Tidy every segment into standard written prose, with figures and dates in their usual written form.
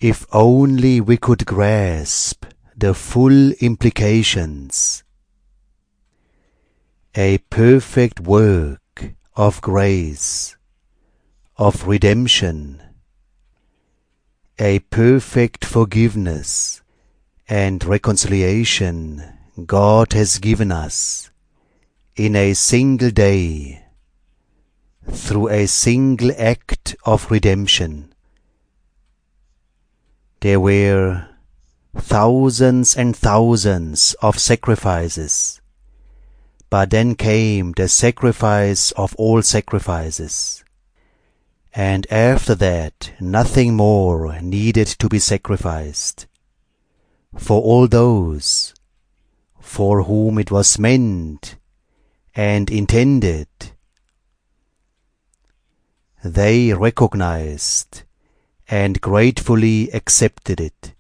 If only we could grasp the full implications. A perfect work of grace, of redemption, a perfect forgiveness and reconciliation God has given us in a single day through a single act of redemption. There were thousands and thousands of sacrifices, but then came the sacrifice of all sacrifices. And after that, nothing more needed to be sacrificed. For all those for whom it was meant and intended, they recognized and gratefully accepted it.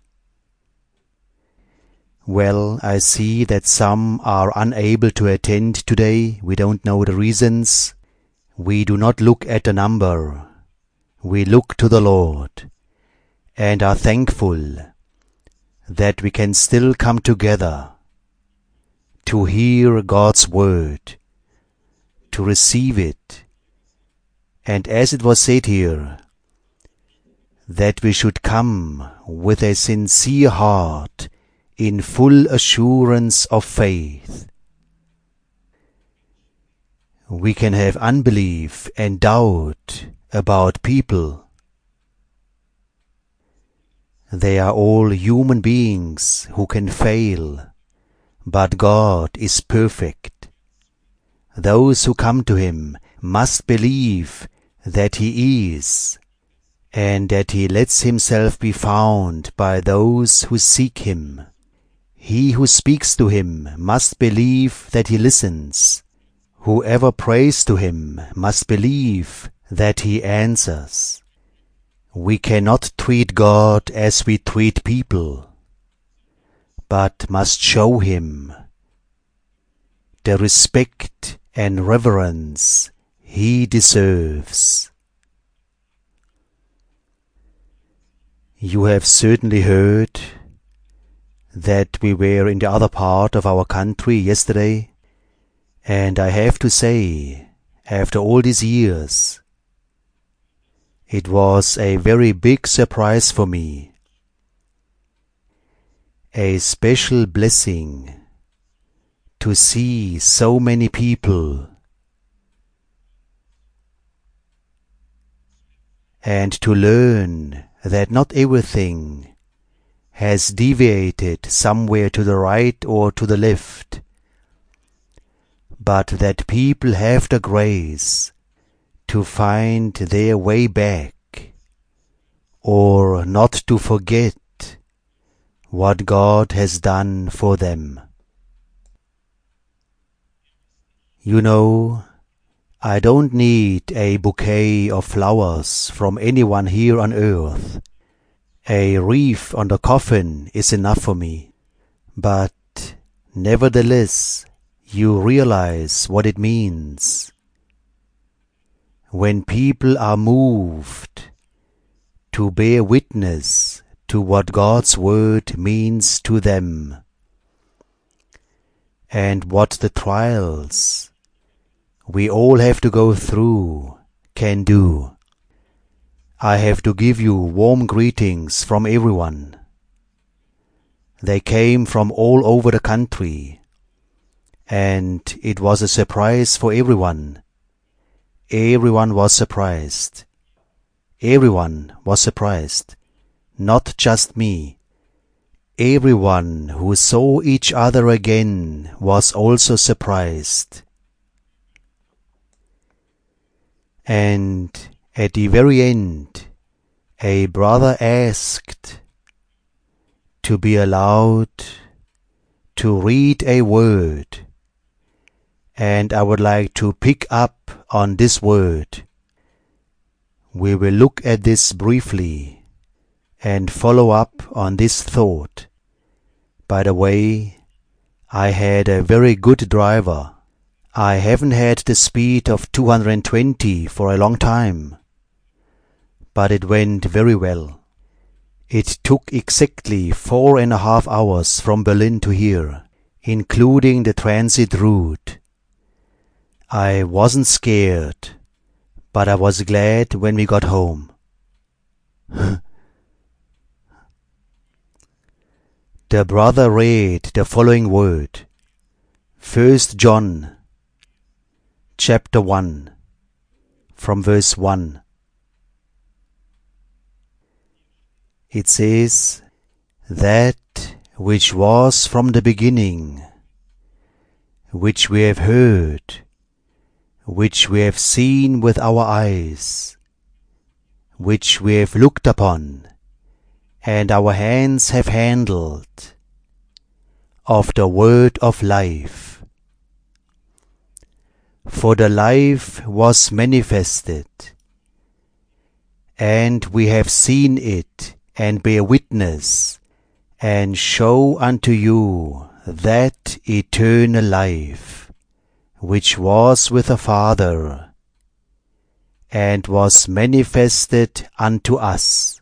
Well, I see that some are unable to attend today. We don't know the reasons. We do not look at the number. We look to the Lord and are thankful that we can still come together to hear God's word, to receive it, and as it was said here, that we should come with a sincere heart in full assurance of faith. We can have unbelief and doubt about people. They are all human beings who can fail, but God is perfect. Those who come to Him must believe that He is, and that He lets Himself be found by those who seek Him. He who speaks to Him must believe that He listens. Whoever prays to Him must believe that He answers. We cannot treat God as we treat people, but must show Him the respect and reverence He deserves. You have certainly heard that we were in the other part of our country yesterday, and I have to say, after all these years, it was a very big surprise for me, a special blessing to see so many people and to learn that not everything has deviated somewhere to the right or to the left, but that people have the grace to find their way back, or not to forget what God has done for them. You know, I don't need a bouquet of flowers from anyone here on earth. A wreath on the coffin is enough for me. But nevertheless, you realize what it means when people are moved to bear witness to what God's word means to them, and what the trials we all have to go through can do. I have to give you warm greetings from everyone. They came from all over the country, and it was a surprise for everyone. Everyone was surprised. Everyone was surprised. Not just me. Everyone who saw each other again was also surprised. And at the very end, a brother asked to be allowed to read a word, and I would like to pick up on this word. We will look at this briefly and follow up on this thought. By the way, I had a very good driver. I haven't had the speed of 220 for a long time, but it went very well. It took exactly 4.5 hours from Berlin to here, including the transit route. I wasn't scared, but I was glad when we got home. The brother read the following word, 1 John chapter 1, from verse 1. It says, "That which was from the beginning, which we have heard, which we have seen with our eyes, which we have looked upon, and our hands have handled, of the word of life. For the life was manifested, and we have seen it, and bear witness, and show unto you that eternal life, which was with the Father, and was manifested unto us.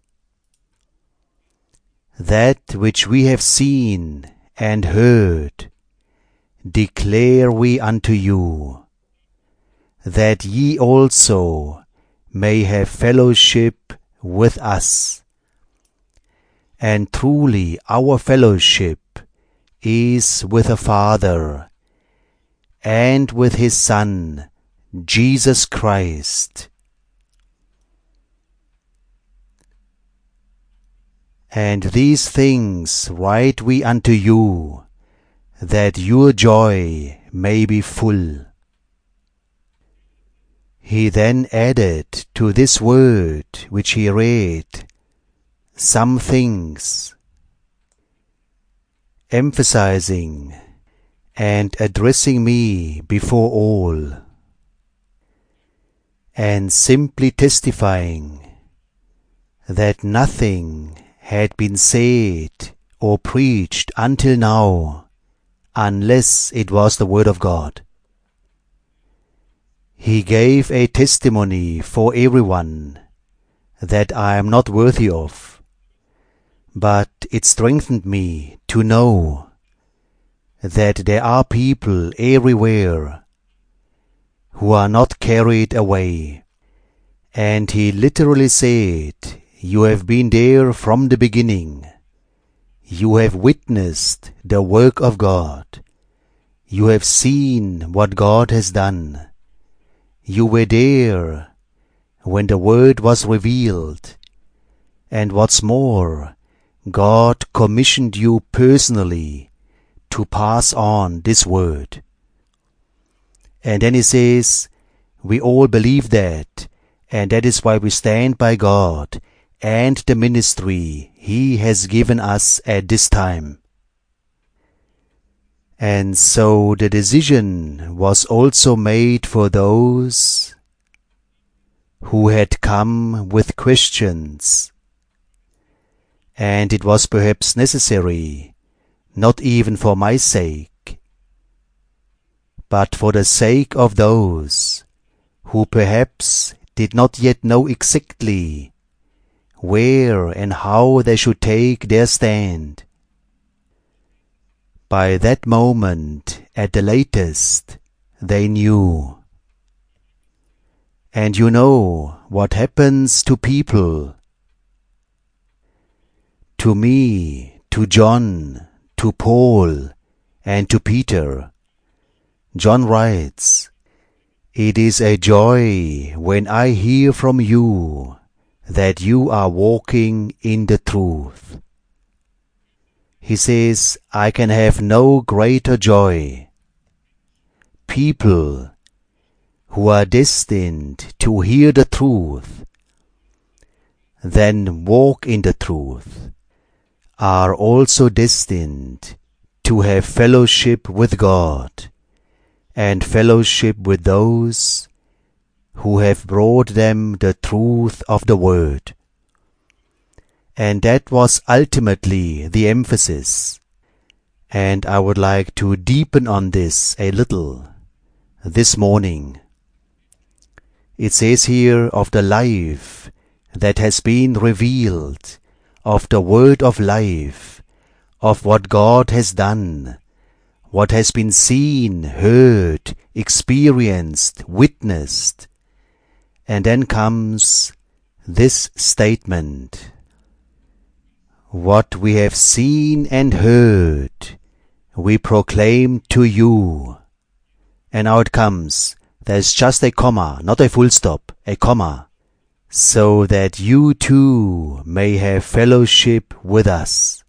That which we have seen and heard, declare we unto you, that ye also may have fellowship with us. And truly our fellowship is with the Father, and with His Son, Jesus Christ. And these things write we unto you, that your joy may be full." He then added to this word which he read some things, emphasizing and addressing me before all, and simply testifying that nothing had been said or preached until now unless it was the Word of God. He gave a testimony for everyone that I am not worthy of, but it strengthened me to know that there are people everywhere who are not carried away. And he literally said, "You have been there from the beginning. You have witnessed the work of God. You have seen what God has done. You were there when the Word was revealed. And what's more, God commissioned you personally to pass on this Word." And then he says, we all believe that, and that is why we stand by God and the ministry He has given us at this time. And so the decision was also made for those who had come with questions, and it was perhaps necessary, not even for my sake, but for the sake of those who perhaps did not yet know exactly where and how they should take their stand. By that moment, at the latest, they knew. And you know what happens to people. To me, to John, to Paul, and to Peter. John writes, "It is a joy when I hear from you that you are walking in the truth." He says, I can have no greater joy. People who are destined to hear the truth, then walk in the truth, are also destined to have fellowship with God and fellowship with those who have brought them the truth of the Word. And that was ultimately the emphasis. And I would like to deepen on this a little this morning. It says here of the life that has been revealed of the word of life, of what God has done, what has been seen, heard, experienced, witnessed. And then comes this statement: what we have seen and heard, we proclaim to you. And now it comes. There's just a comma, not a full stop, a comma. So that you too may have fellowship with us.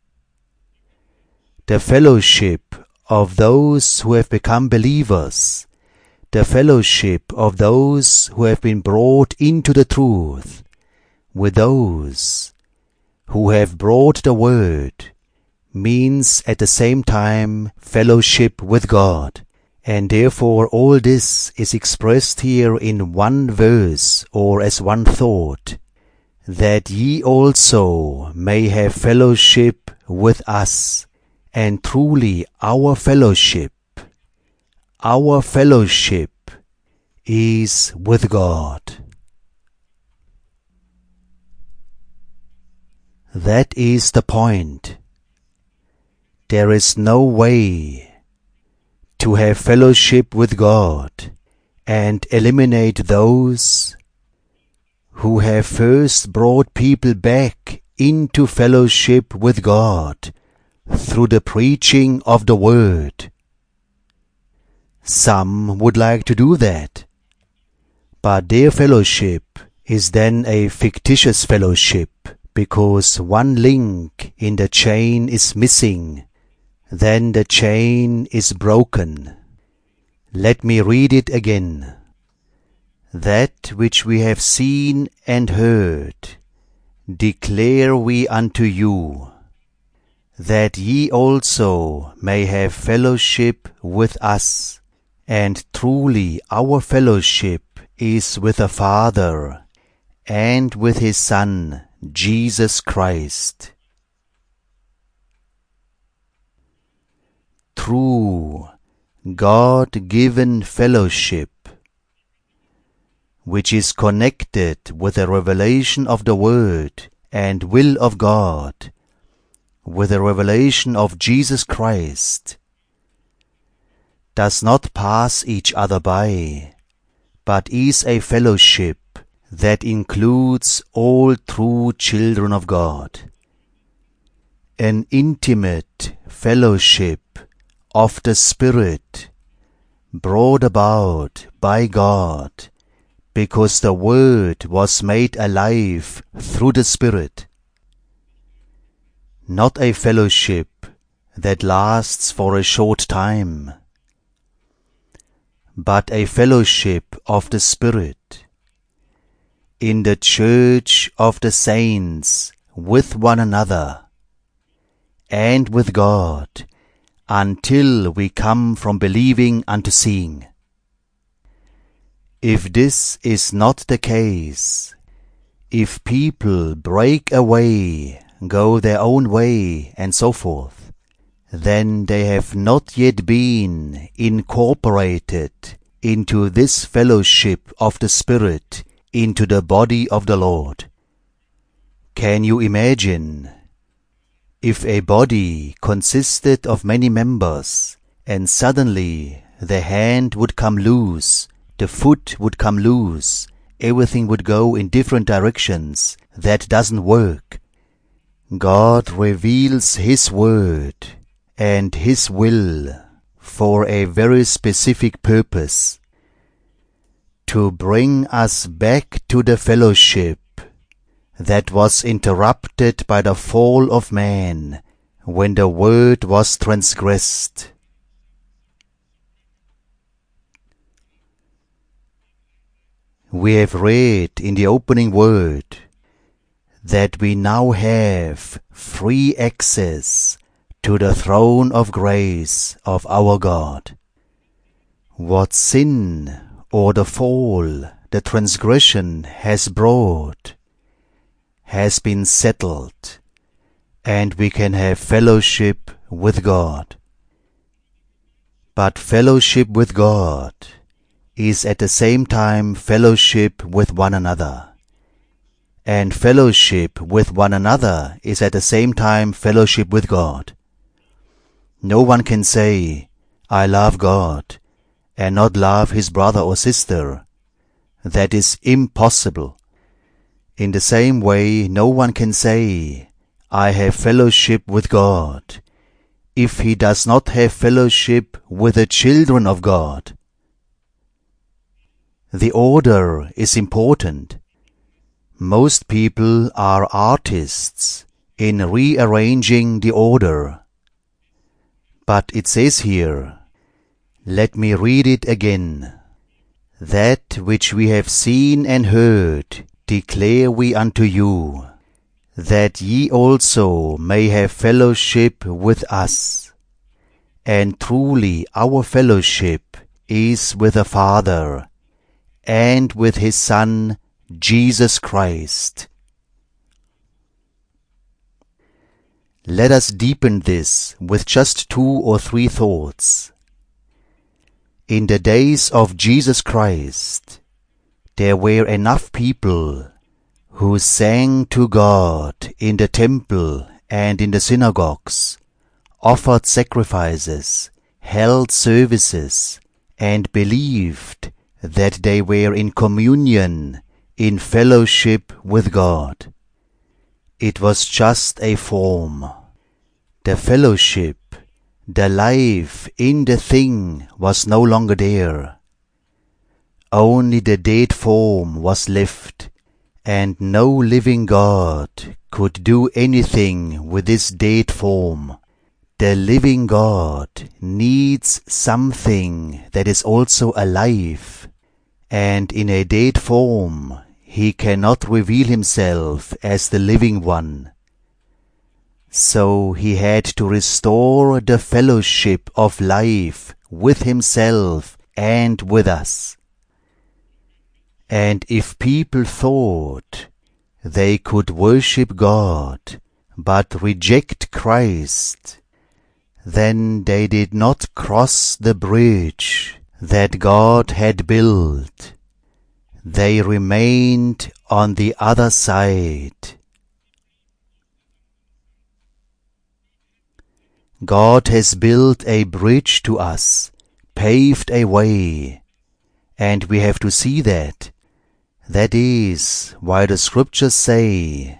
The fellowship of those who have become believers, the fellowship of those who have been brought into the truth, with those who have brought the word, means at the same time fellowship with God. And therefore all this is expressed here in one verse, or as one thought, that ye also may have fellowship with us. And truly our fellowship is with God. That is the point. There is no way to have fellowship with God and eliminate those who have first brought people back into fellowship with God through the preaching of the word. Some would like to do that, but their fellowship is then a fictitious fellowship, because one link in the chain is missing. Then the chain is broken. Let me read it again. That which we have seen and heard, declare we unto you, that ye also may have fellowship with us. And truly our fellowship is with the Father and with His Son, Jesus Christ. True God-given fellowship, which is connected with the revelation of the Word and will of God, with the revelation of Jesus Christ, does not pass each other by, but is a fellowship that includes all true children of God. An intimate fellowship of the Spirit, brought about by God, because the Word was made alive through the Spirit. Not a fellowship that lasts for a short time, but a fellowship of the Spirit, in the church of the saints, with one another, and with God, until we come from believing unto seeing. If this is not the case, if people break away, go their own way, and so forth, then they have not yet been incorporated into this fellowship of the Spirit, into the body of the Lord. Can you imagine if a body consisted of many members, and suddenly the hand would come loose, the foot would come loose, everything would go in different directions? That doesn't work. God reveals His Word and His will for a very specific purpose, to bring us back to the fellowship that was interrupted by the fall of man, when the Word was transgressed. We have read in the opening word that we now have free access to the throne of grace of our God. What sin or the fall, the transgression has brought, has been settled, and we can have fellowship with God. But fellowship with God is at the same time fellowship with one another. And fellowship with one another is at the same time fellowship with God. No one can say, I love God, and not love his brother or sister. That is impossible. In the same way, no one can say, I have fellowship with God, if he does not have fellowship with the children of God. The order is important. Most people are artists in rearranging the order. But it says here, let me read it again. That which we have seen and heard declare we unto you, that ye also may have fellowship with us. And truly our fellowship is with the Father, and with his Son, Jesus Christ. Let us deepen this with just 2 or 3 thoughts. In the days of Jesus Christ, there were enough people who sang to God in the temple and in the synagogues, offered sacrifices, held services, and believed that they were in communion, in fellowship with God. It was just a form. The fellowship, the life in the thing was no longer there. Only the dead form was left, and no living God could do anything with this dead form. The living God needs something that is also alive, and in a dead form he cannot reveal himself as the living one. So he had to restore the fellowship of life with himself and with us. And if people thought they could worship God but reject Christ, then they did not cross the bridge that God had built. They remained on the other side. God has built a bridge to us, paved a way, and we have to see that. That is why the scriptures say,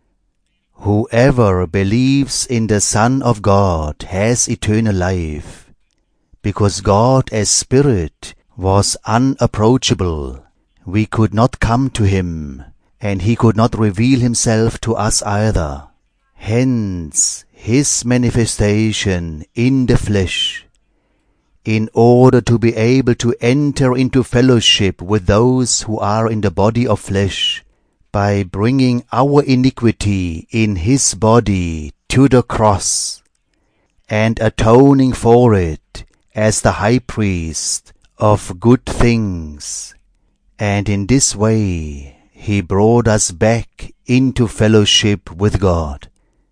whoever believes in the Son of God has eternal life, because God as Spirit was unapproachable. We could not come to him, and he could not reveal himself to us either. Hence, his manifestation in the flesh, in order to be able to enter into fellowship with those who are in the body of flesh, by bringing our iniquity in his body to the cross, and atoning for it as the high priest of good things. And in this way he brought us back into fellowship with God.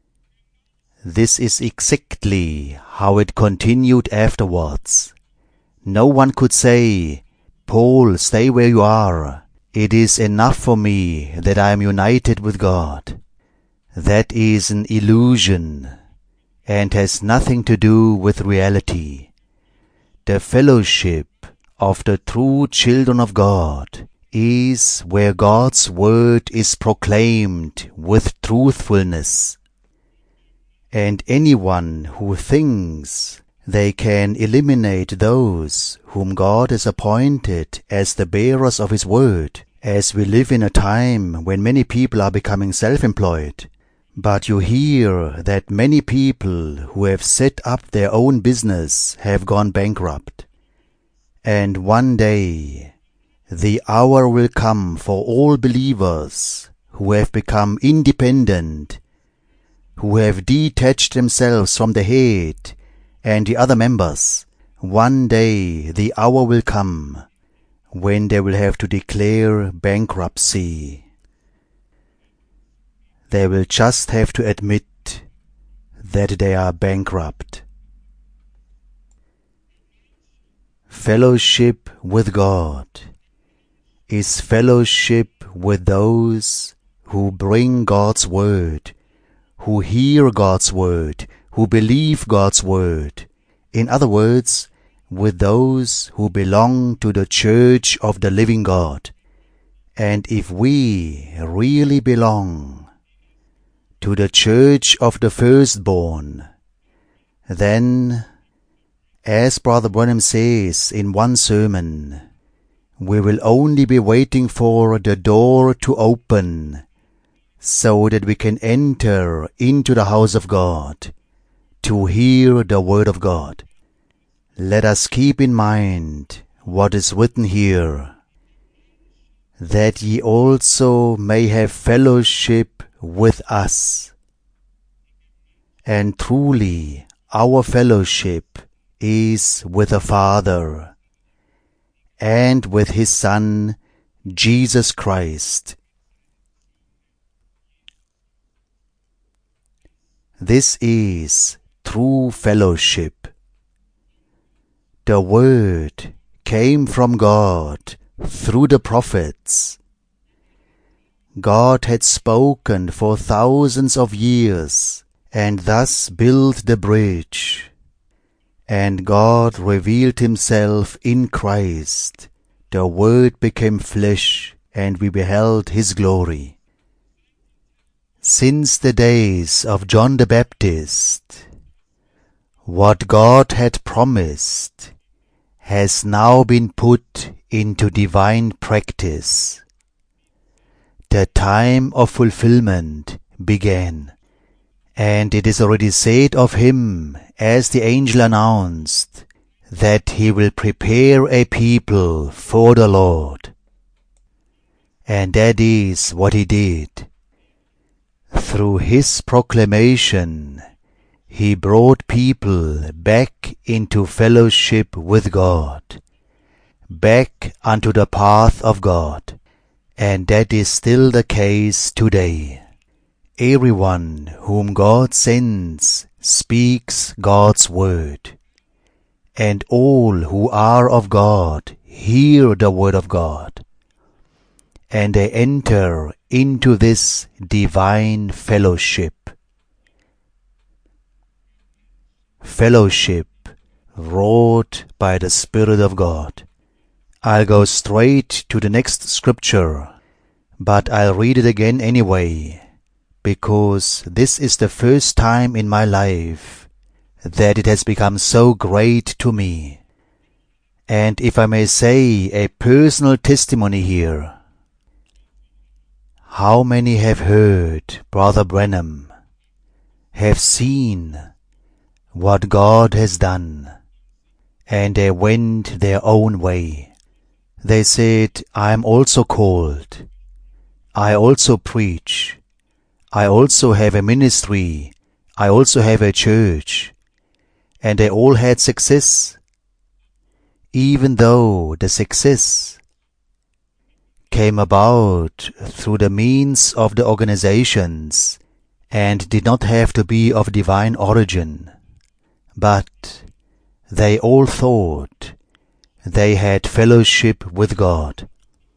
This is exactly how it continued afterwards. No one could say, Paul, stay where you are. It is enough for me that I am united with God. That is an illusion and has nothing to do with reality. The fellowship of the true children of God is where God's word is proclaimed with truthfulness. And anyone who thinks they can eliminate those whom God has appointed as the bearers of his word, as we live in a time when many people are becoming self-employed. But you hear that many people who have set up their own business have gone bankrupt. And one day the hour will come for all believers who have become independent, who have detached themselves from the head and the other members. One day the hour will come when they will have to declare bankruptcy. They will just have to admit that they are bankrupt. Fellowship with God is fellowship with those who bring God's word, who hear God's word, who believe God's word. In other words, with those who belong to the church of the living God. And if we really belong to the church of the firstborn, then, as Brother Branham says in one sermon, we will only be waiting for the door to open so that we can enter into the house of God to hear the word of God. Let us keep in mind what is written here, that ye also may have fellowship with us. And truly, our fellowship is with the Father and with His Son, Jesus Christ. This is true fellowship. The Word came from God through the prophets. God had spoken for thousands of years and thus built the bridge. And God revealed Himself in Christ. The Word became flesh, and we beheld His glory. Since the days of John the Baptist, what God had promised has now been put into divine practice. The time of fulfillment began, and it is already said of Him, as the angel announced, that He will prepare a people for the Lord. And that is what He did. Through His proclamation, He brought people back into fellowship with God, back unto the path of God, and that is still the case today. Everyone whom God sends speaks God's word, and all who are of God hear the word of God, and they enter into this divine fellowship. Fellowship wrought by the Spirit of God. I'll go straight to the next scripture, but I'll read it again anyway, because this is the first time in my life that it has become so great to me. And if I may say a personal testimony here, how many have heard Brother Branham, have seen what God has done, and they went their own way. They said, I am also called, I also preach, I also have a ministry, I also have a church, and they all had success, even though the success came about through the means of the organizations and did not have to be of divine origin. But they all thought they had fellowship with God.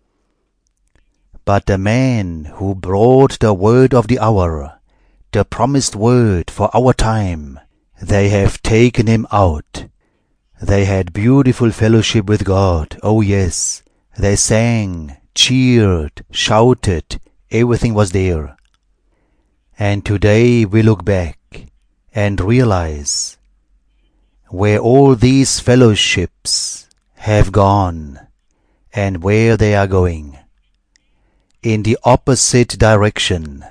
But the man who brought the word of the hour, the promised word for our time, they have taken him out. They had beautiful fellowship with God, oh yes. They sang, cheered, shouted, everything was there. And today we look back and realize where all these fellowships have gone and where they are going. In the opposite direction,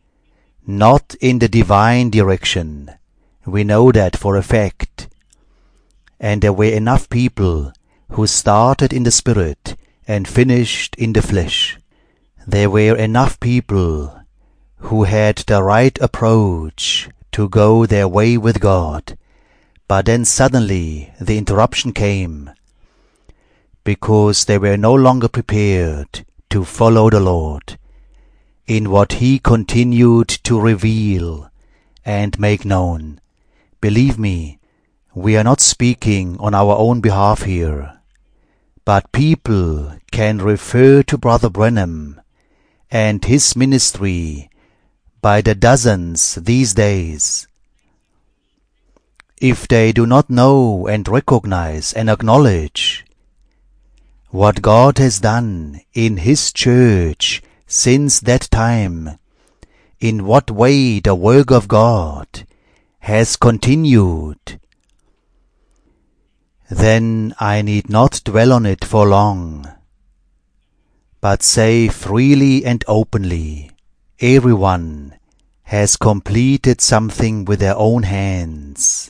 not in the divine direction. We know that for a fact. And there were enough people who started in the spirit and finished in the flesh. There were enough people who had the right approach to go their way with God. But then suddenly the interruption came, because they were no longer prepared to follow the Lord in what He continued to reveal and make known. Believe me, we are not speaking on our own behalf here, but people can refer to Brother Branham and his ministry by the dozens these days. If they do not know and recognize and acknowledge what God has done in His church since that time, in what way the work of God has continued, then I need not dwell on it for long, but say freely and openly, everyone has completed something with their own hands,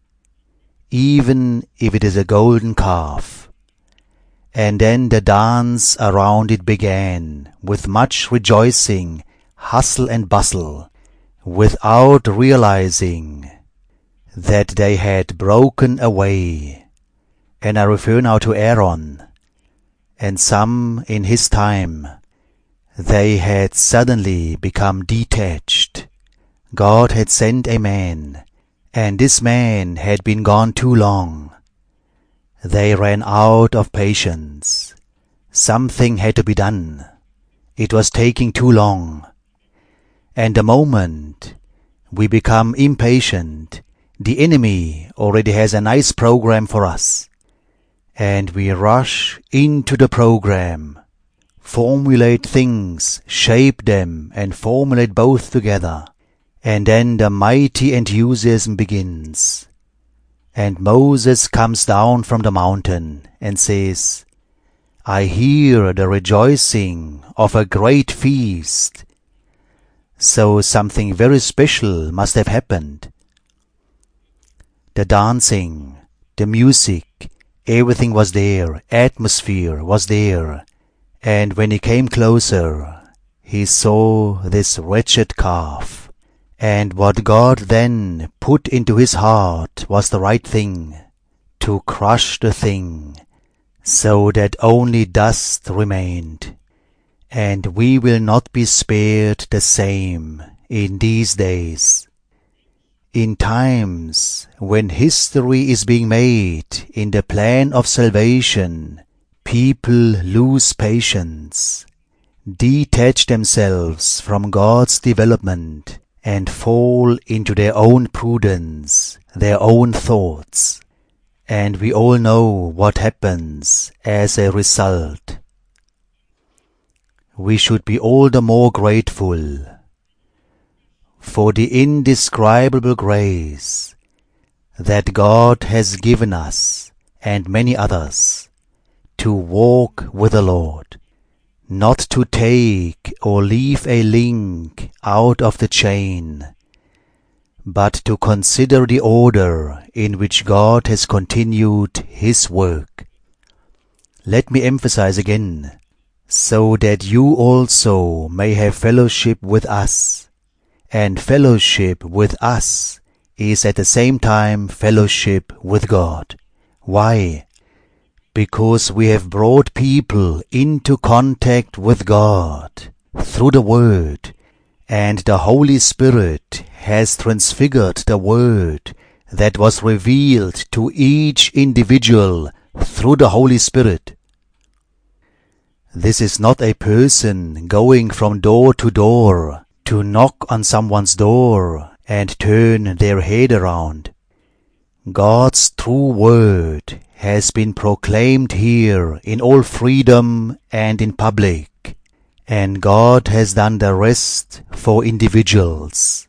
even if it is a golden calf. And then the dance around it began, with much rejoicing, hustle and bustle, without realizing that they had broken away. And I refer now to Aaron, and some in his time. They had suddenly become detached. God had sent a man, and this man had been gone too long. They ran out of patience. Something had to be done. It was taking too long. And the moment we become impatient, the enemy already has a nice program for us. And we rush into the program, formulate things, shape them, and formulate both together. And then the mighty enthusiasm begins. And Moses comes down from the mountain and says, I hear the rejoicing of a great feast. So something very special must have happened. The dancing, the music, everything was there, atmosphere was there. And when he came closer, he saw this wretched calf. And what God then put into his heart was the right thing, to crush the thing, so that only dust remained. And we will not be spared the same in these days. In times when history is being made in the plan of salvation, people lose patience, detach themselves from God's development, and fall into their own prudence, their own thoughts. And we all know what happens as a result. We should be all the more grateful for the indescribable grace that God has given us and many others to walk with the Lord, not to take or leave a link out of the chain, but to consider the order in which God has continued His work. Let me emphasize again, so that you also may have fellowship with us, and fellowship with us is at the same time fellowship with God. Why? Because we have brought people into contact with God through the Word, and the Holy Spirit has transfigured the Word that was revealed to each individual through the Holy Spirit. This is not a person going from door to door to knock on someone's door and turn their head around. God's true Word has been proclaimed here in all freedom and in public, and God has done the rest for individuals.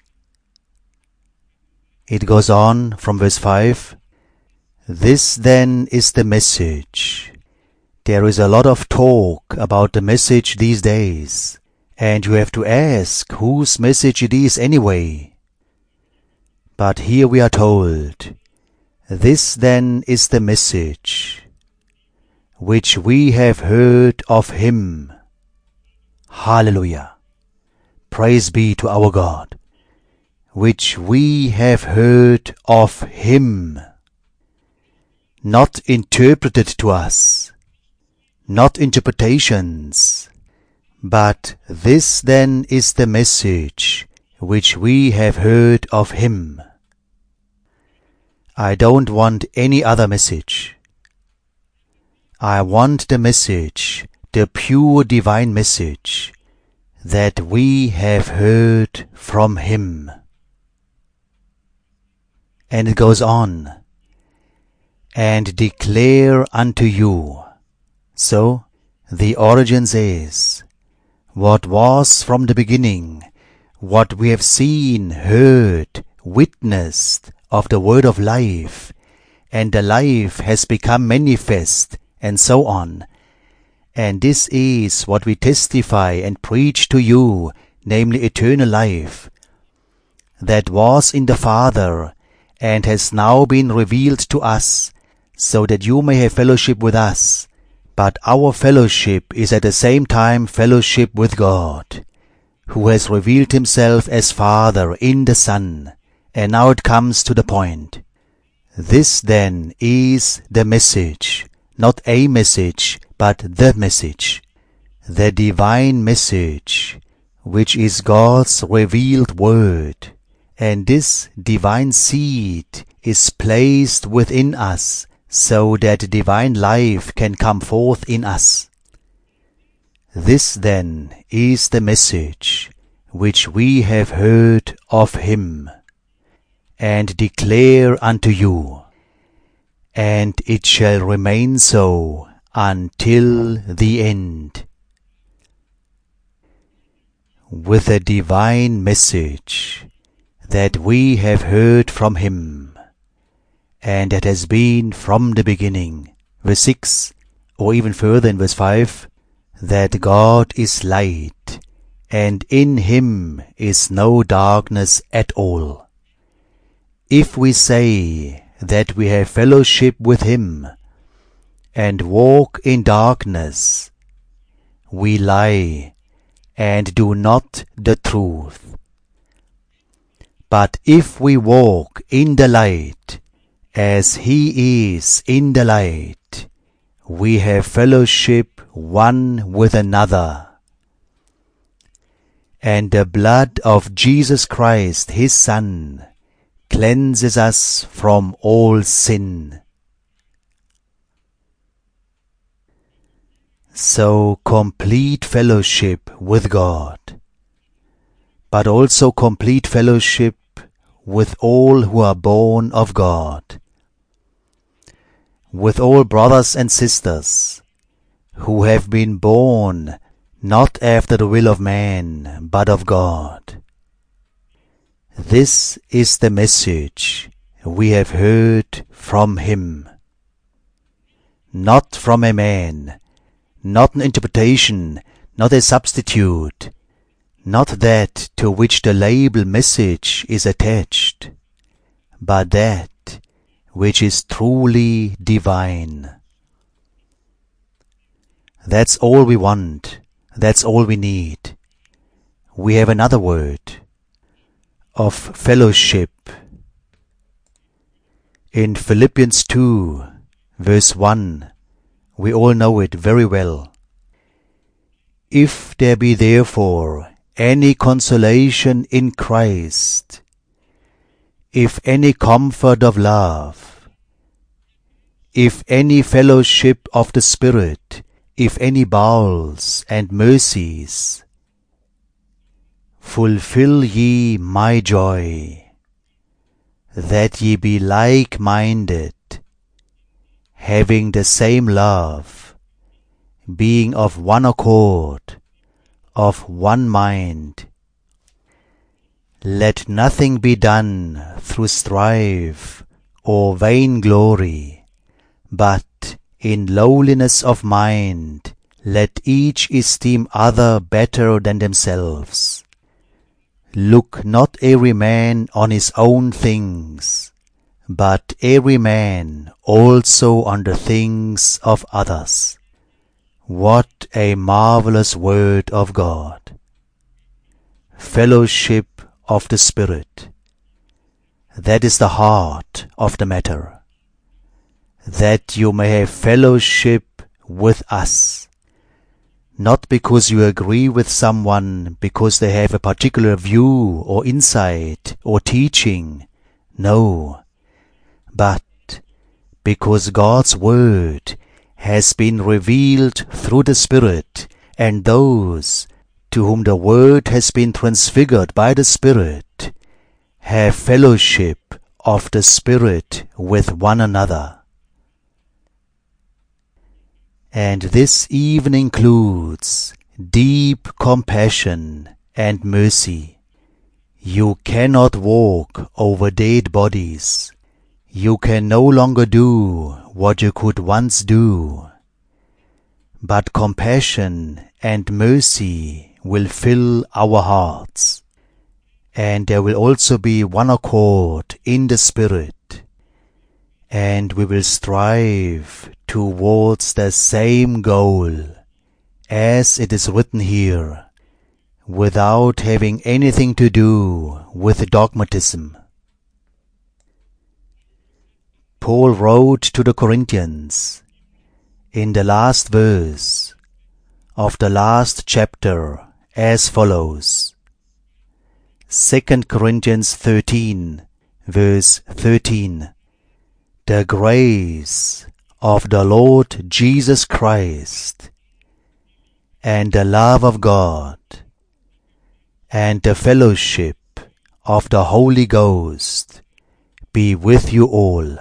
It goes on from verse 5. This then is the message. There is a lot of talk about the message these days, and you have to ask whose message it is anyway. But here we are told, this then is the message which we have heard of Him. Hallelujah! Praise be to our God, which we have heard of Him. Not interpreted to us, not interpretations, but this then is the message which we have heard of Him. I don't want any other message. I want the message, the pure divine message, that we have heard from him. And it goes on, and declare unto you. So, the origins is what was from the beginning, what we have seen, heard, witnessed of the word of life, and the life has become manifest, and so on. And this is what we testify and preach to you, namely eternal life, that was in the Father, and has now been revealed to us, so that you may have fellowship with us. But our fellowship is at the same time fellowship with God, who has revealed himself as Father in the Son. And now it comes to the point. This then is the message, not a message, but the message, the divine message, which is God's revealed word. And this divine seed is placed within us, so that divine life can come forth in us. This then is the message which we have heard of him, and declare unto you, and it shall remain so until the end. With a divine message that we have heard from him, and that has been from the beginning. Verse 6, or even further in verse 5, that God is light, and in him is no darkness at all. If we say that we have fellowship with him, and walk in darkness, we lie, and do not the truth. But if we walk in the light, as he is in the light, we have fellowship one with another. And the blood of Jesus Christ, his Son, cleanses us from all sin. So complete fellowship with God, but also complete fellowship with all who are born of God, with all brothers and sisters who have been born not after the will of man, but of God. This is the message we have heard from him, not from a man, not an interpretation, not a substitute, not that to which the label message is attached, but that which is truly divine. That's all we want, that's all we need. We have another word of fellowship. In Philippians 2, verse 1, we all know it very well. If there be therefore any consolation in Christ, if any comfort of love, if any fellowship of the Spirit, if any bowels and mercies, fulfill ye my joy, that ye be like-minded, having the same love, being of one accord, of one mind. Let nothing be done through strife or vainglory, but in lowliness of mind let each esteem other better than themselves. Look not every man on his own things, but every man also on the things of others. What a marvelous word of God! Fellowship of the Spirit. That is the heart of the matter. That you may have fellowship with us. Not because you agree with someone, because they have a particular view or insight or teaching. No. But because God's Word has been revealed through the Spirit, and those to whom the Word has been transfigured by the Spirit, have fellowship of the Spirit with one another. And this even includes deep compassion and mercy. You cannot walk over dead bodies. You can no longer do what you could once do. But compassion and mercy will fill our hearts, and there will also be one accord in the Spirit, and we will strive towards the same goal, as it is written here, without having anything to do with dogmatism. Paul wrote to the Corinthians in the last verse of the last chapter as follows. 2 Corinthians 13, verse 13. The grace of the Lord Jesus Christ, and the love of God, and the fellowship of the Holy Ghost be with you all.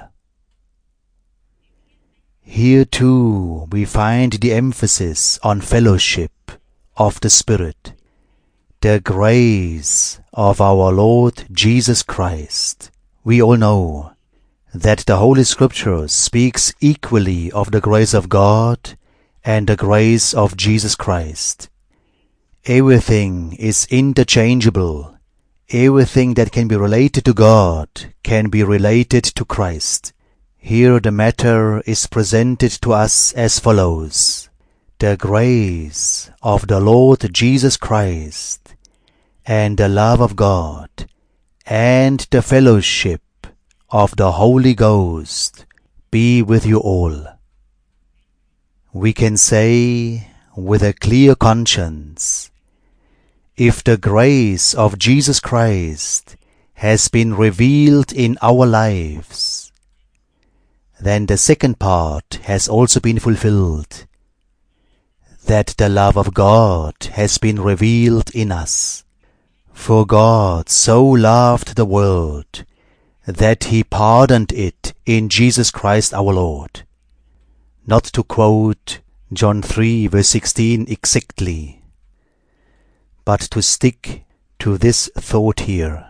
Here too we find the emphasis on fellowship of the Spirit, the grace of our Lord Jesus Christ. We all know that the Holy Scripture speaks equally of the grace of God and the grace of Jesus Christ. Everything is interchangeable. Everything that can be related to God can be related to Christ. Here the matter is presented to us as follows. The grace of the Lord Jesus Christ, and the love of God, and the fellowship of the Holy Ghost be with you all. We can say with a clear conscience, if the grace of Jesus Christ has been revealed in our lives, then the second part has also been fulfilled, that the love of God has been revealed in us. For God so loved the world that he pardoned it in Jesus Christ our Lord. Not to quote John 3 verse 16 exactly, but to stick to this thought here.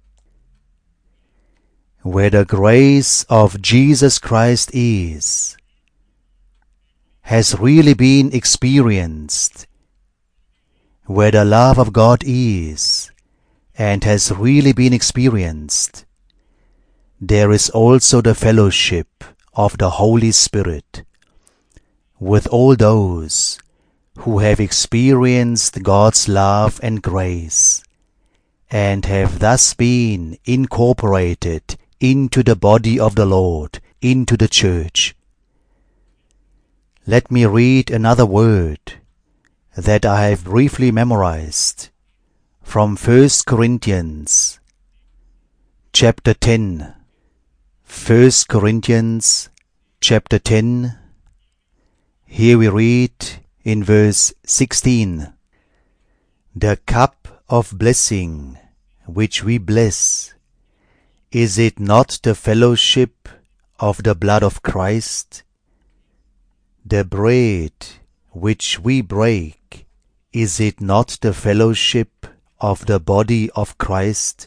Where the grace of Jesus Christ has really been experienced, where the love of God is and has really been experienced, there is also the fellowship of the Holy Spirit with all those who have experienced God's love and grace and have thus been incorporated into the body of the Lord, into the church. Let me read another word that I have briefly memorized from 1 Corinthians chapter 10. 1 Corinthians chapter 10. Here we read in verse 16, the cup of blessing which we bless, is it not the fellowship of the blood of Christ? The bread which we break, is it not the fellowship of the body of Christ?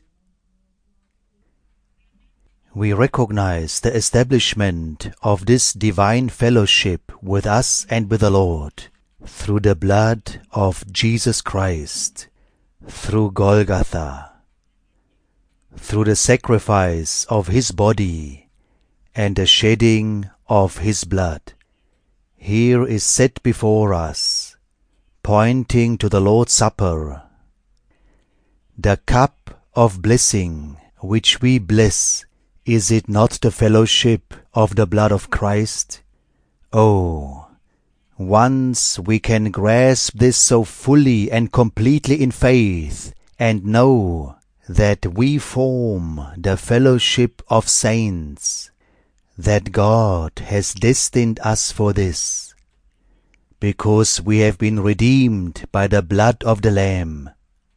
We recognize the establishment of this divine fellowship with us and with the Lord through the blood of Jesus Christ, through Golgotha, through the sacrifice of his body and the shedding of his blood. Here is set before us, pointing to the Lord's Supper, the cup of blessing which we bless. Is it not the fellowship of the blood of Christ? Oh, once we can grasp this so fully and completely in faith and know that we form the fellowship of saints, that God has destined us for this, because we have been redeemed by the blood of the Lamb.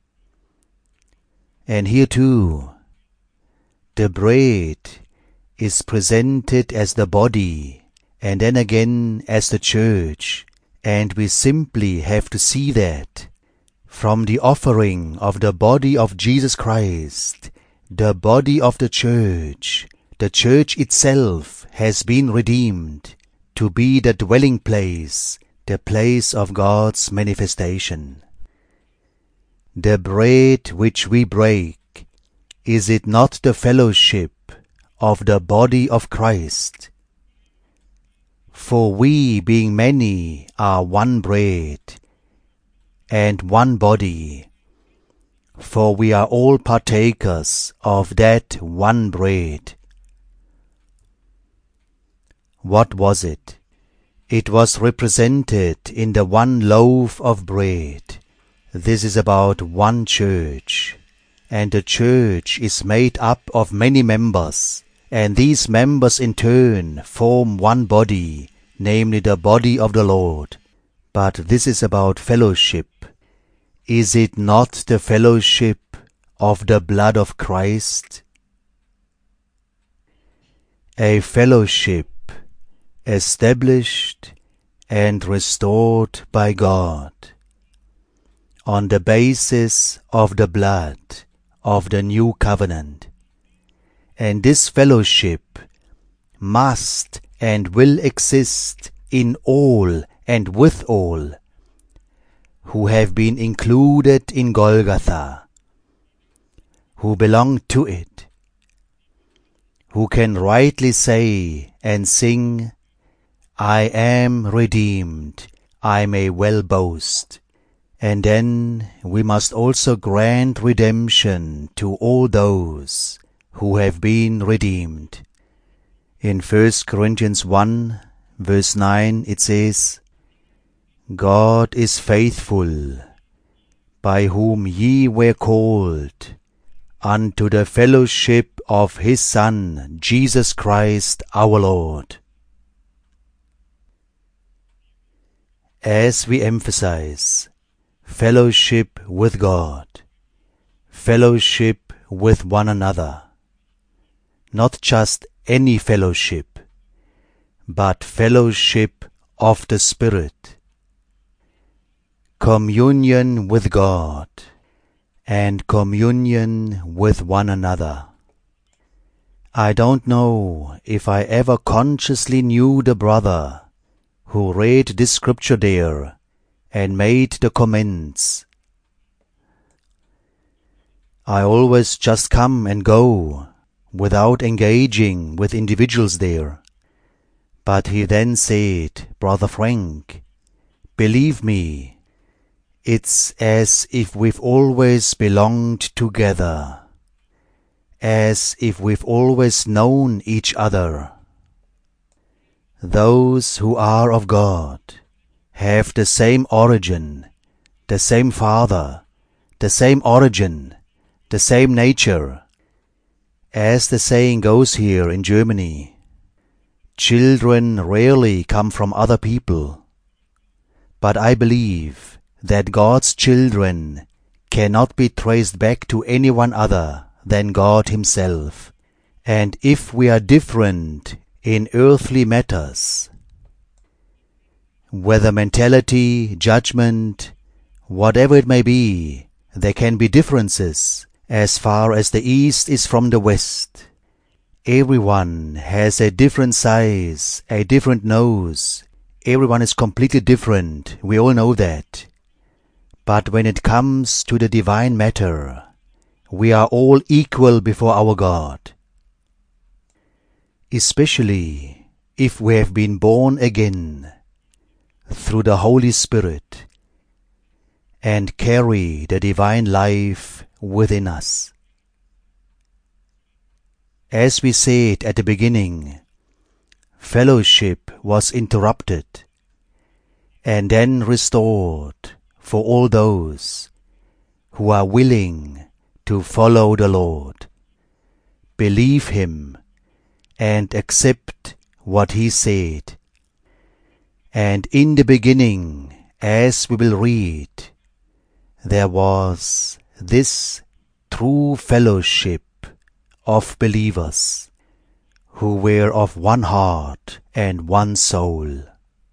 And here too, the bread is presented as the body, and then again as the church, and we simply have to see that from the offering of the body of Jesus Christ, the body of the church itself has been redeemed to be the dwelling place, the place of God's manifestation. The bread which we break, is it not the fellowship of the body of Christ? For we, being many, are one bread and one body, for we are all partakers of that one bread. What was it? It was represented in the one loaf of bread. This is about one church, and the church is made up of many members, and these members in turn form one body, namely the body of the Lord. But this is about fellowship. Is it not the fellowship of the blood of Christ? A fellowship established and restored by God on the basis of the blood of the new covenant. And this fellowship must and will exist in all and with all who have been included in Golgotha, who belong to it, who can rightly say and sing, I am redeemed, I may well boast. And then we must also grant redemption to all those who have been redeemed. In 1 Corinthians 1, verse 9, it says, God is faithful, by whom ye were called, unto the fellowship of His Son, Jesus Christ our Lord. As we emphasize fellowship with God, fellowship with one another, not just any fellowship, but fellowship of the Spirit, communion with God, and communion with one another. I don't know if I ever consciously knew the brother who read this scripture there and made the comments. I always just come and go without engaging with individuals there. But he then said, Brother Frank, believe me, it's as if we've always belonged together, as if we've always known each other. Those who are of God have the same origin, the same Father, the same origin, the same nature. As the saying goes here in Germany, children rarely come from other people. But I believe that God's children cannot be traced back to anyone other than God Himself. And if we are different in earthly matters, whether mentality, judgment, whatever it may be, there can be differences as far as the East is from the West. Everyone has a different size, a different nose. Everyone is completely different. We all know that. But when it comes to the divine matter, we are all equal before our God. Especially if we have been born again through the Holy Spirit and carry the divine life within us. As we said at the beginning, fellowship was interrupted and then restored for all those who are willing to follow the Lord, believe Him, and accept what He said. And in the beginning, as we will read, there was this true fellowship of believers who were of one heart and one soul.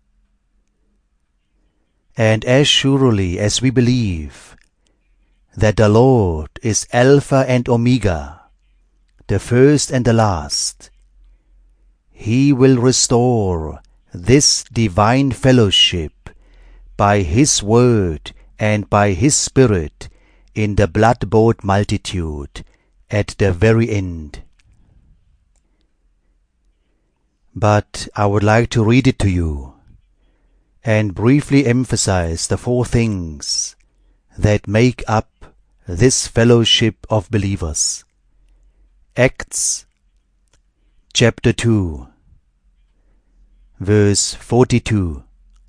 And as surely as we believe that the Lord is Alpha and Omega, the first and the last, He will restore this divine fellowship by His Word and by His Spirit in the blood-bought multitude at the very end. But I would like to read it to you and briefly emphasize the 4 things that make up this fellowship of believers. Acts chapter 2, verse 42.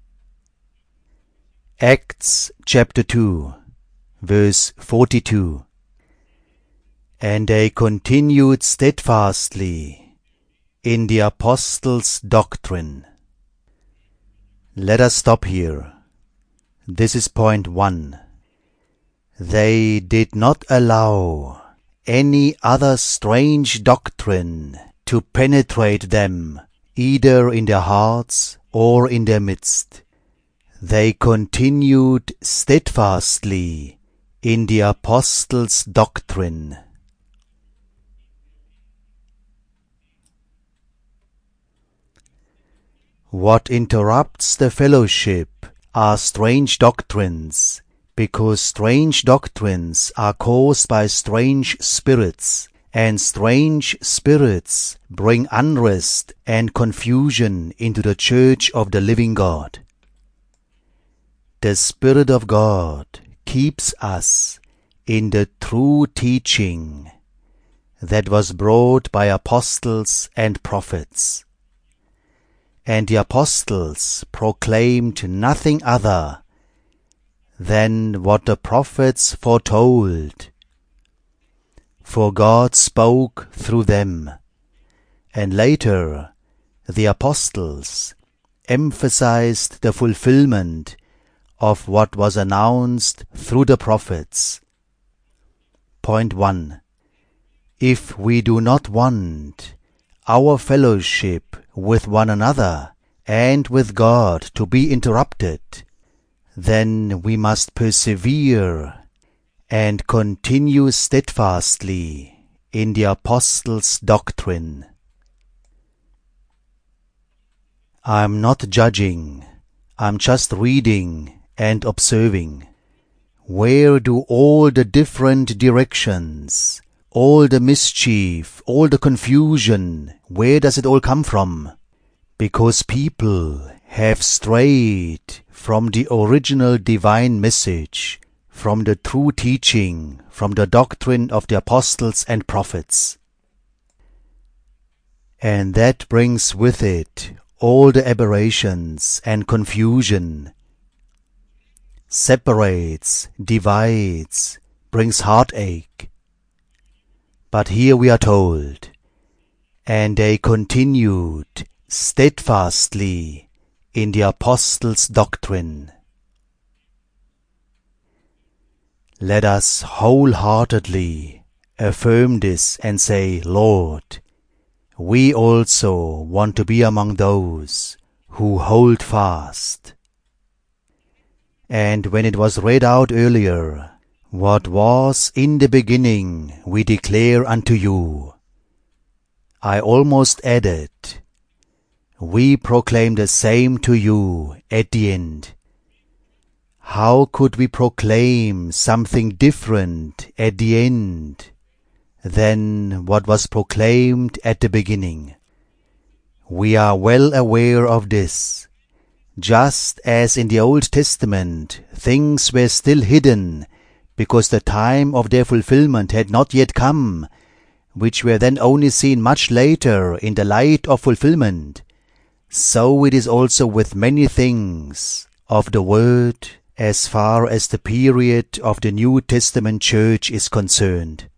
Acts chapter 2, verse 42. And they continued steadfastly in the apostles' doctrine. Let us stop here. This is point 1. They did not allow any other strange doctrine to penetrate them, either in their hearts or in their midst. They continued steadfastly in the apostles' doctrine. What interrupts the fellowship are strange doctrines, because strange doctrines are caused by strange spirits, and strange spirits bring unrest and confusion into the church of the living God. The Spirit of God keeps us in the true teaching that was brought by apostles and prophets. And the apostles proclaimed nothing other than what the prophets foretold. For God spoke through them, and later the apostles emphasized the fulfillment of what was announced through the prophets. Point 1. If we do not want our fellowship with one another and with God to be interrupted, then we must persevere and continue steadfastly in the apostles' doctrine. I'm not judging, I'm just reading and observing. Where do all the different directions, all the mischief, all the confusion, where does it all come from? Because people have strayed from the original divine message, from the true teaching, from the doctrine of the apostles and prophets. And that brings with it all the aberrations and confusion, separates, divides, brings heartache. But here we are told, and they continued steadfastly in the apostles' doctrine. Let us wholeheartedly affirm this and say, Lord, we also want to be among those who hold fast. And when it was read out earlier, what was in the beginning we declare unto you, I almost added, we proclaim the same to you at the end. How could we proclaim something different at the end than what was proclaimed at the beginning? We are well aware of this. Just as in the Old Testament things were still hidden because the time of their fulfillment had not yet come, which were then only seen much later in the light of fulfillment, so it is also with many things of the Word as far as the period of the New Testament church is concerned.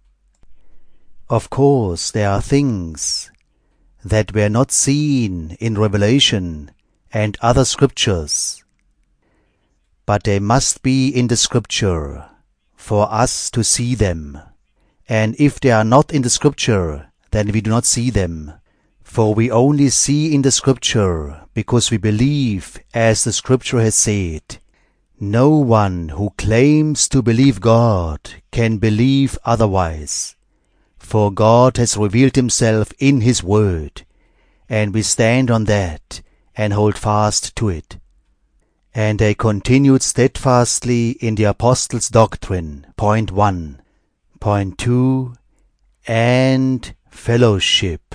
Of course, there are things that were not seen in Revelation and other scriptures. But they must be in the scripture for us to see them. And if they are not in the scripture, then we do not see them. For we only see in the scripture because we believe as the scripture has said. No one who claims to believe God can believe otherwise. For God has revealed himself in his word, and we stand on that and hold fast to it. And they continued steadfastly in the apostles' doctrine, point 1. Point 2, and fellowship.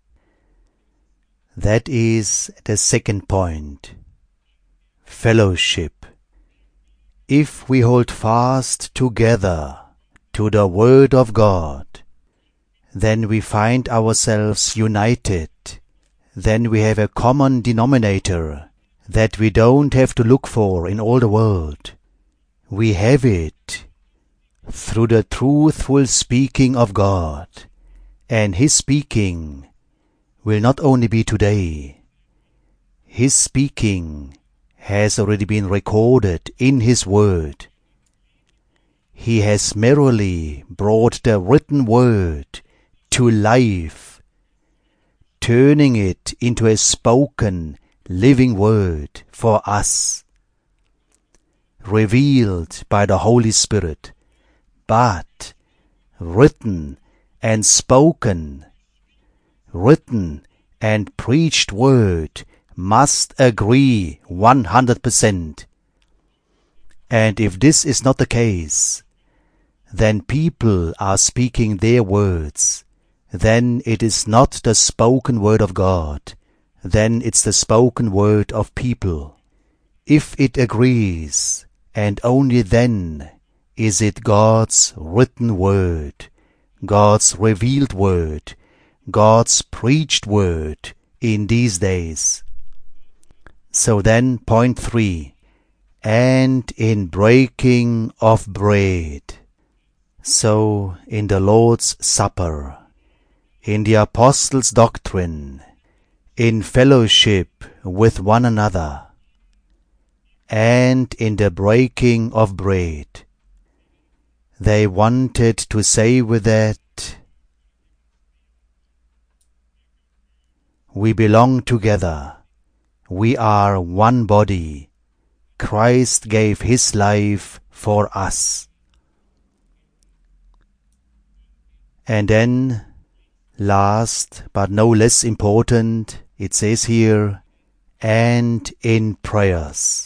That is the second point. Fellowship. If we hold fast together to the Word of God, then we find ourselves united. Then we have a common denominator that we don't have to look for in all the world. We have it through the truthful speaking of God, and his speaking will not only be today. His speaking has already been recorded in his word. He has merely brought the written word to life, turning it into a spoken, living word for us, revealed by the Holy Spirit, but written and spoken, written and preached word must agree 100%. And if this is not the case, then people are speaking their words. Then it is not the spoken word of God. Then it's the spoken word of people. If it agrees, and only then is it God's written word, God's revealed word, God's preached word in these days. So then, point 3, and in breaking of bread. So in the Lord's Supper, in the Apostles' doctrine, in fellowship with one another, and in the breaking of bread. They wanted to say with that, we belong together, we are one body, Christ gave his life for us. And then, last but no less important, it says here, and in prayers.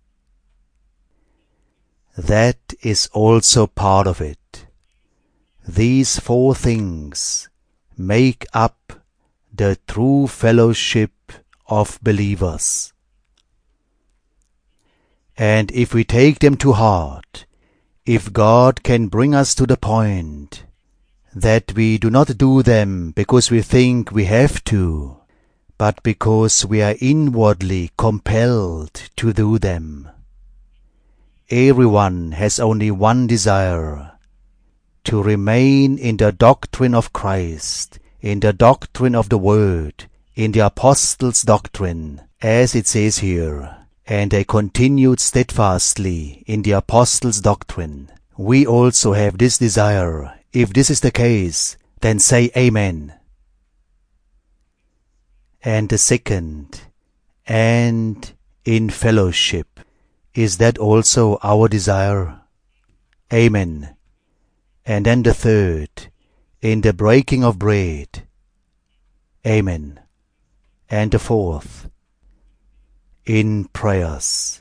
That is also part of it. These 4 things make up the true fellowship of believers. And if we take them to heart, if God can bring us to the point that we do not do them because we think we have to, but because we are inwardly compelled to do them. Everyone has only one desire, to remain in the doctrine of Christ, in the doctrine of the Word, in the Apostles' doctrine, as it says here, and they continued steadfastly in the Apostles' doctrine. We also have this desire. If this is the case, then say Amen. And the second, and in fellowship. Is that also our desire? Amen. And then the third, in the breaking of bread. Amen. And the fourth, in prayers.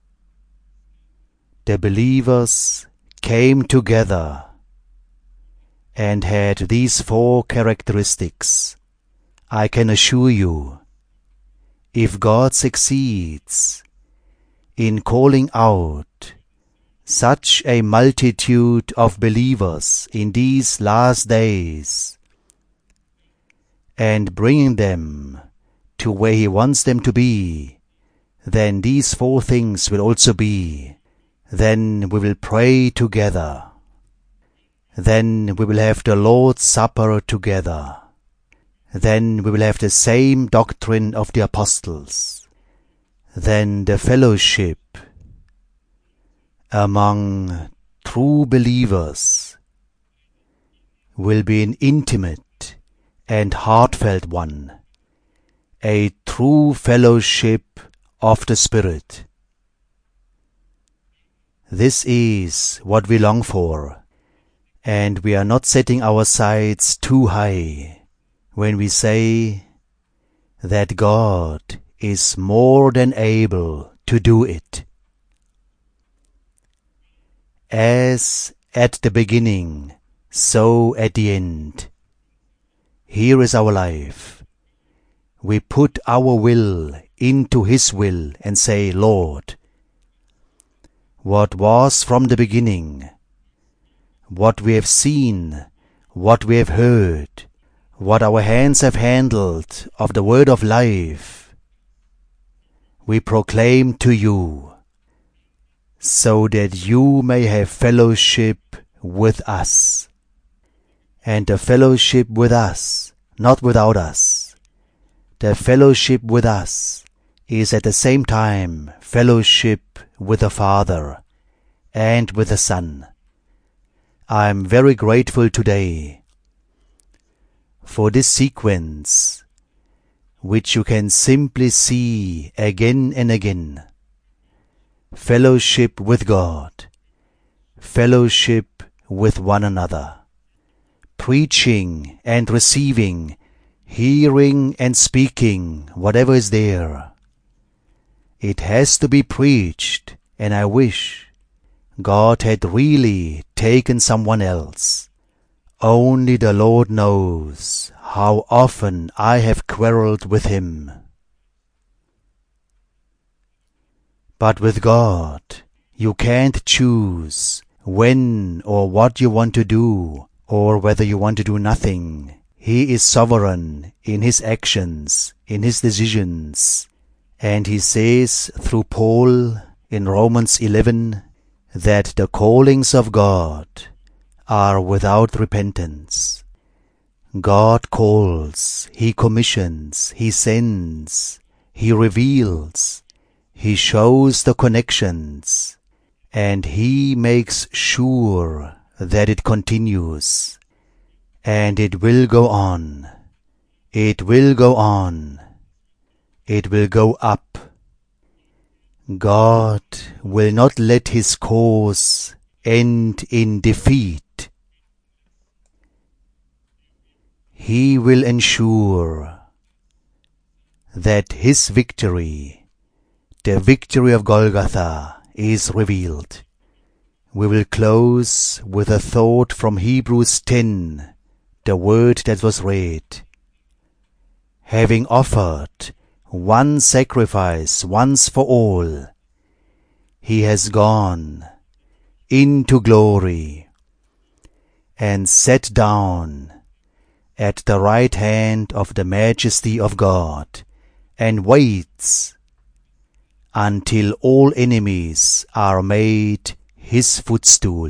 The believers came together and had these 4 characteristics. I can assure you, if God succeeds in calling out such a multitude of believers in these last days and bringing them to where he wants them to be, then these 4 things will also be. Then we will pray together. Then we will have the Lord's Supper together. Then we will have the same doctrine of the apostles. then the fellowship among true believers will be an intimate and heartfelt one, a true fellowship of the Spirit. This is what we long for, and we are not setting our sights too high when we say that God is more than able to do it. As at the beginning, so at the end. Here is our life. We put our will into His will and say, Lord, what was from the beginning, what we have seen, what we have heard, what our hands have handled of the word of life, we proclaim to you, so that you may have fellowship with us. And the fellowship with us, not without us. The fellowship with us is at the same time fellowship with the Father and with the Son. I am very grateful today for this sequence, which you can simply see again and again. Fellowship with God, fellowship with one another, preaching and receiving, hearing and speaking, whatever is there. It has to be preached, and I wish God had really taken someone else. Only the Lord knows how often I have quarreled with Him. But with God, you can't choose when or what you want to do, or whether you want to do nothing. He is sovereign in His actions, in His decisions. And He says through Paul in Romans 11 that the callings of God are without repentance. God calls, He commissions, He sends, He reveals, He shows the connections, and He makes sure that it continues. And it will go on. It will go on. It will go up. God will not let His cause end in defeat. He will ensure that His victory, the victory of Golgotha, is revealed. We will close with a thought from Hebrews 10, the word that was read. Having offered one sacrifice once for all, He has gone into glory and sat down at the right hand of the majesty of God, and waits until all enemies are made His footstool.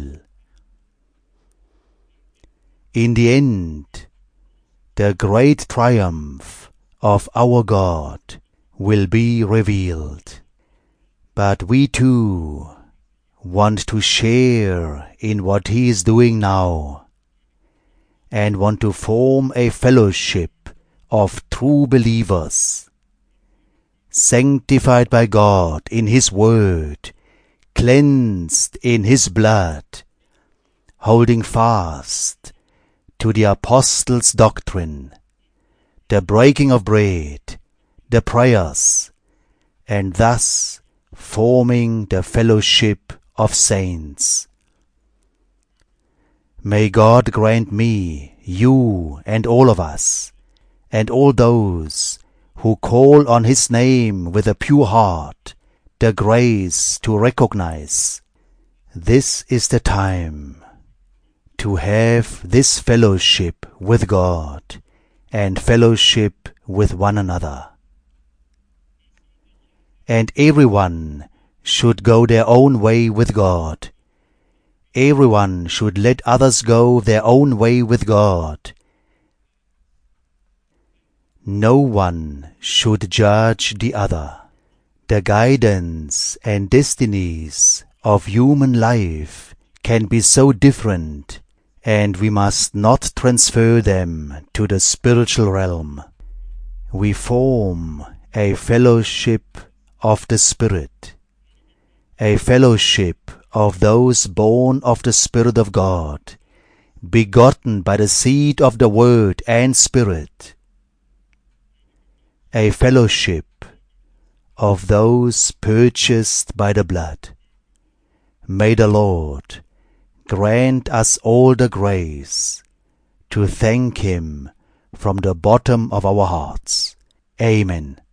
In the end, the great triumph of our God will be revealed. But we too want to share in what He is doing now, and want to form a fellowship of true believers, sanctified by God in His Word, cleansed in His blood, holding fast to the Apostles' doctrine, the breaking of bread, the prayers, and thus forming the fellowship of saints. May God grant me, you, and all of us, and all those who call on His name with a pure heart, the grace to recognize this is the time to have this fellowship with God and fellowship with one another. And everyone should go their own way with God. Everyone should let others go their own way with God. No one should judge the other, The guidance and destinies of human life can be so different, and we must not transfer them to the spiritual realm. We form a fellowship of the Spirit, a fellowship of those born of the Spirit of God, begotten by the seed of the Word and Spirit, a fellowship of those purchased by the blood. May the Lord grant us all the grace to thank Him from the bottom of our hearts. Amen.